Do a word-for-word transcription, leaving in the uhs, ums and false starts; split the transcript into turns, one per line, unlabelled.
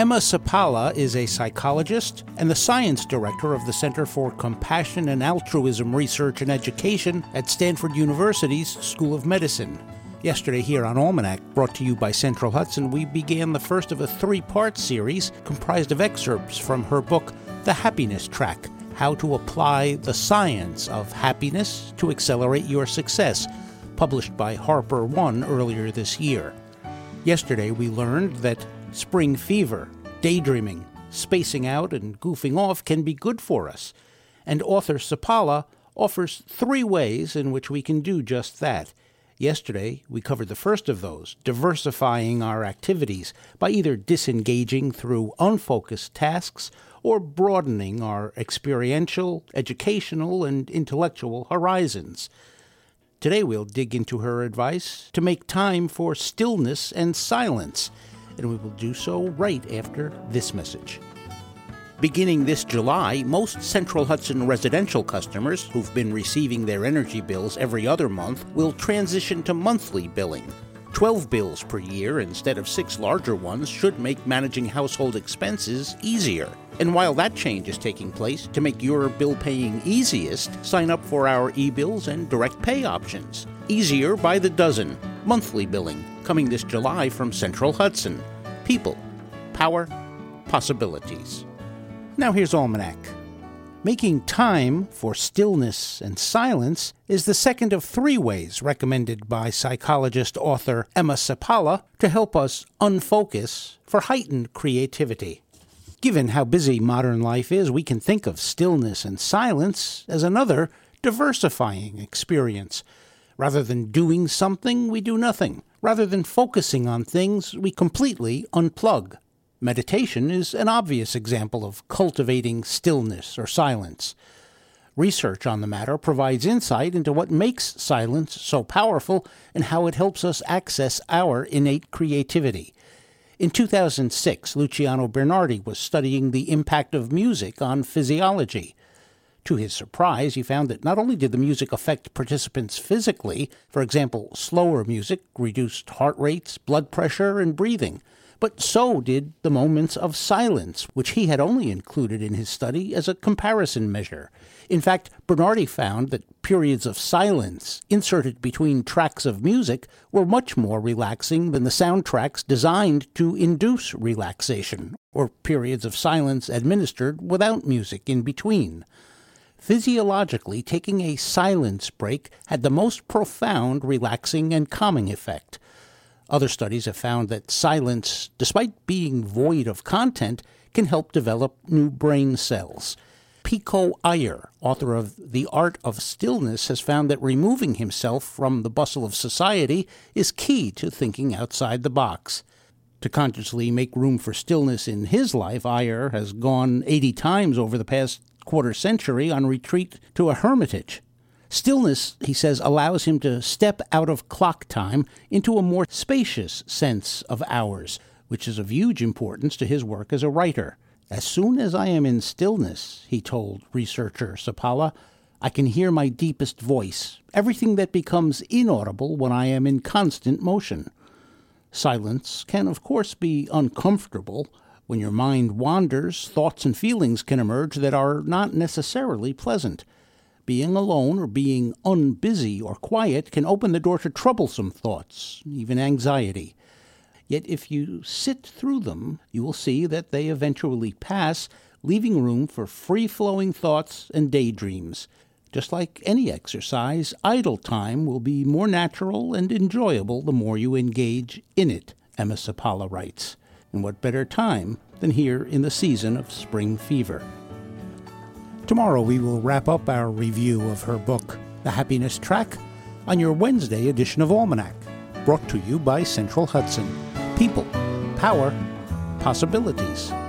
Emma Seppala is a psychologist and the science director of the Center for Compassion and Altruism Research and Education at Stanford University's School of Medicine. Yesterday here on Almanac, brought to you by Central Hudson, we began the first of a three-part series comprised of excerpts from her book, The Happiness Track, How to Apply the Science of Happiness to Accelerate Your Success, published by Harper One earlier this year. Yesterday we learned that spring fever, daydreaming, spacing out, and goofing off can be good for us, and author Seppala offers three ways in which we can do just that. Yesterday, we covered the first of those, diversifying our activities by either disengaging through unfocused tasks or broadening our experiential, educational, and intellectual horizons. Today, we'll dig into her advice to make time for stillness and silence, and we will do so right after this message. Beginning this July, most Central Hudson residential customers who've been receiving their energy bills every other month will transition to monthly billing. Twelve bills per year instead of six larger ones should make managing household expenses easier. And while that change is taking place, to make your bill paying easiest, sign up for our e-bills and direct pay options. Easier by the dozen. Monthly billing, coming this July from Central Hudson. People, power, possibilities. Now here's Almanac. Making time for stillness and silence is the second of three ways recommended by psychologist author Emma Seppala to help us unfocus for heightened creativity. Given how busy modern life is, we can think of stillness and silence as another diversifying experience. Rather than doing something, we do nothing. Rather than focusing on things, we completely unplug. Meditation is an obvious example of cultivating stillness or silence. Research on the matter provides insight into what makes silence so powerful and how it helps us access our innate creativity. In two thousand six, Luciano Bernardi was studying the impact of music on physiology. To his surprise, he found that not only did the music affect participants physically, for example, slower music reduced heart rates, blood pressure, and breathing, but so did the moments of silence, which he had only included in his study as a comparison measure. In fact, Bernardi found that periods of silence inserted between tracks of music were much more relaxing than the soundtracks designed to induce relaxation, or periods of silence administered without music in between. Physiologically, taking a silence break had the most profound relaxing and calming effect. Other studies have found that silence, despite being void of content, can help develop new brain cells. Pico Iyer, author of The Art of Stillness, has found that removing himself from the bustle of society is key to thinking outside the box. To consciously make room for stillness in his life, Iyer has gone eighty times over the past quarter century on retreat to a hermitage. Stillness, he says, allows him to step out of clock time into a more spacious sense of hours, which is of huge importance to his work as a writer. As soon as I am in stillness, he told researcher Seppala, I can hear my deepest voice, everything that becomes inaudible when I am in constant motion. Silence can, of course, be uncomfortable. When your mind wanders, thoughts and feelings can emerge that are not necessarily pleasant. Being alone or being unbusy or quiet can open the door to troublesome thoughts, even anxiety. Yet if you sit through them, you will see that they eventually pass, leaving room for free-flowing thoughts and daydreams. Just like any exercise, idle time will be more natural and enjoyable the more you engage in it, Emma Seppala writes. And what better time than here in the season of spring fever? Tomorrow we will wrap up our review of her book, The Happiness Track, on your Wednesday edition of Almanac, brought to you by Central Hudson. People, power, possibilities.